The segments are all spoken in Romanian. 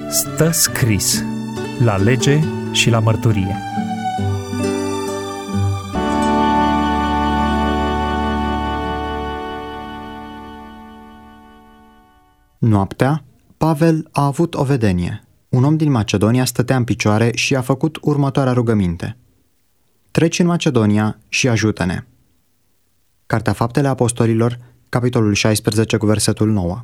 Stă scris la lege și la mărturie. Noaptea, Pavel a avut o vedenie. Un om din Macedonia stătea în picioare și a făcut următoarea rugăminte: Treci în Macedonia și ajută-ne. Cartea Faptele Apostolilor, capitolul 16, cu versetul 9.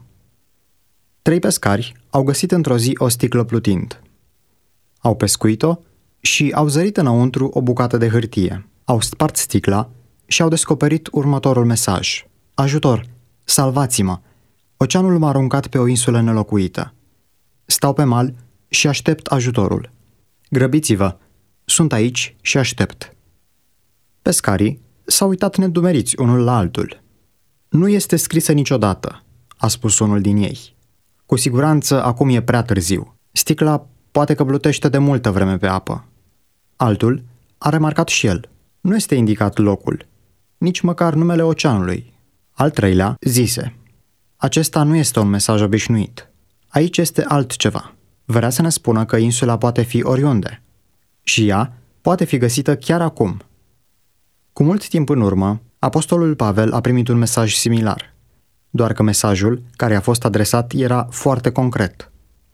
3 pescari au găsit într-o zi o sticlă plutind. Au pescuit-o și au zărit înăuntru o bucată de hârtie. Au spart sticla și au descoperit următorul mesaj: Ajutor! Salvați-mă! Oceanul m-a aruncat pe o insulă nelocuită. Stau pe mal și aștept ajutorul. Grăbiți-vă! Sunt aici și aștept. Pescarii s-au uitat nedumeriți unul la altul. Nu este scrisă niciodată, a spus unul din ei. Cu siguranță acum e prea târziu. Sticla poate că plutește de multă vreme pe apă. Altul a remarcat și el: nu este indicat locul, nici măcar numele oceanului. Al treilea zise: acesta nu este un mesaj obișnuit. Aici este altceva. Vrea să ne spună că insula poate fi oriunde. Și ea poate fi găsită chiar acum. Cu mult timp în urmă, apostolul Pavel a primit un mesaj similar, doar că mesajul care a fost adresat era foarte concret: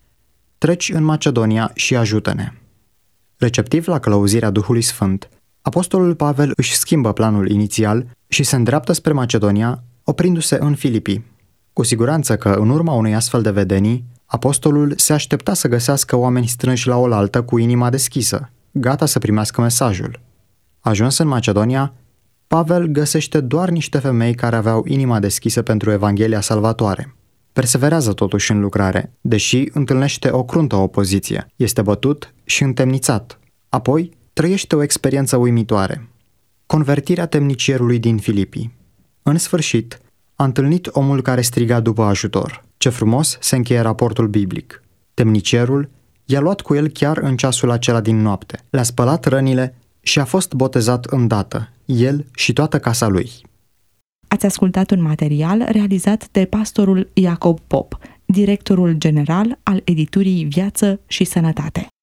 treci în Macedonia și ajută-ne. Receptiv la călăuzirea Duhului Sfânt, apostolul Pavel își schimbă planul inițial și se îndreaptă spre Macedonia, oprindu-se în Filipii. Cu siguranță că, în urma unei astfel de vedenii, apostolul se aștepta să găsească oameni strânși la oaltă cu inima deschisă, gata să primească mesajul. Ajuns în Macedonia, Pavel găsește doar niște femei care aveau inima deschisă pentru Evanghelia salvatoare. Perseverează totuși în lucrare, deși întâlnește o cruntă opoziție, este bătut și întemnițat. Apoi trăiește o experiență uimitoare: convertirea temnicierului din Filipii. În sfârșit, a întâlnit omul care striga după ajutor. Ce frumos se încheie raportul biblic. Temnicierul i-a luat cu el chiar în ceasul acela din noapte, le-a spălat rănile și a fost botezat îndată, el și toată casa lui. Ați ascultat un material realizat de pastorul Iacob Pop, directorul general al editurii Viață și Sănătate.